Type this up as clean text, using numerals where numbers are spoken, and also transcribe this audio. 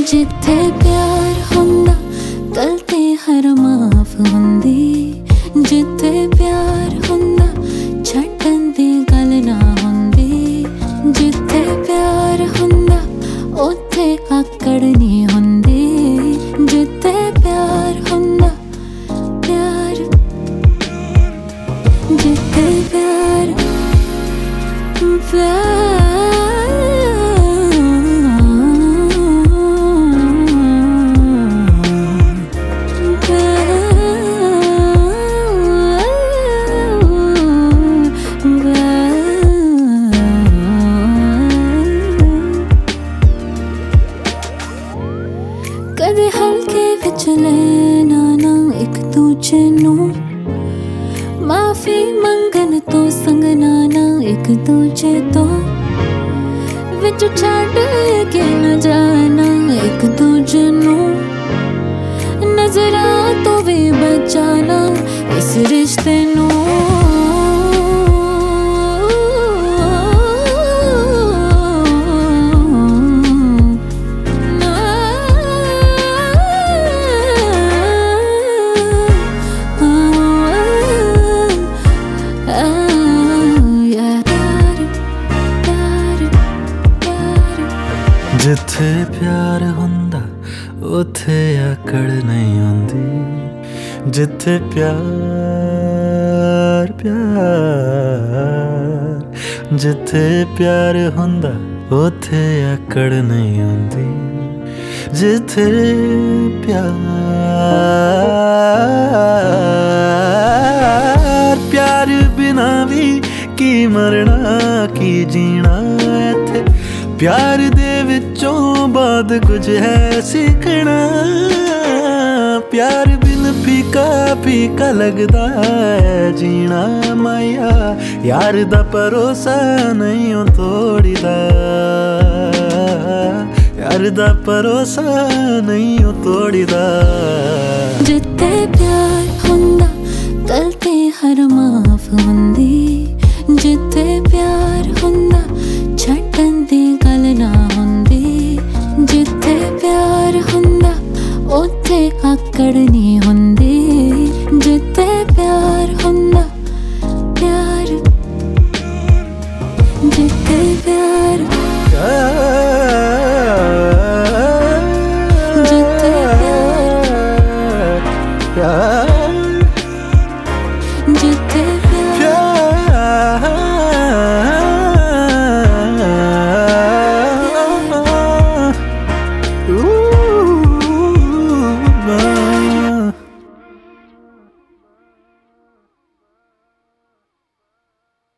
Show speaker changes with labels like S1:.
S1: जिथे प्यार हुंदा गलती हर माफ हुंदी। जिथे प्यार हुंदा छड्डण दी गल ना हुंदी। जिथे प्यार हुंदा उत्थे आकड़ नहीं हुंदी। जिथे प्यार हुंदा प्यार, जिथे प्यार प्यार कदे हल्के विच लेना ना एक दूजे नू। माफी मंगन तो संगना ना एक दूजे तो। विच छड्ड के न जाना एक दूजे नू। नजरां तो भी बचाना इस रिश्ते नू।
S2: जिथे प्यार हुंदा उथे आकड़ नहीं हुंदी। जिथे प्यार प्यार, जिथे प्यार हुंदा उथे आकड़ नहीं हुंदी। जिथे प्यार प्यार बिना भी की मरना की जीना। इत्थे प्यार दे विचों बाद कुछ है सीखना। प्यार बिन फीका फीका लगदा है जीना। माया यार दा भरोसा नहीं हो तोड़ीदा। यार दा भरोसा नहीं हो तोड़ीदा।
S1: जिथे प्यार हुंदा गलती हर माफ हुंदी।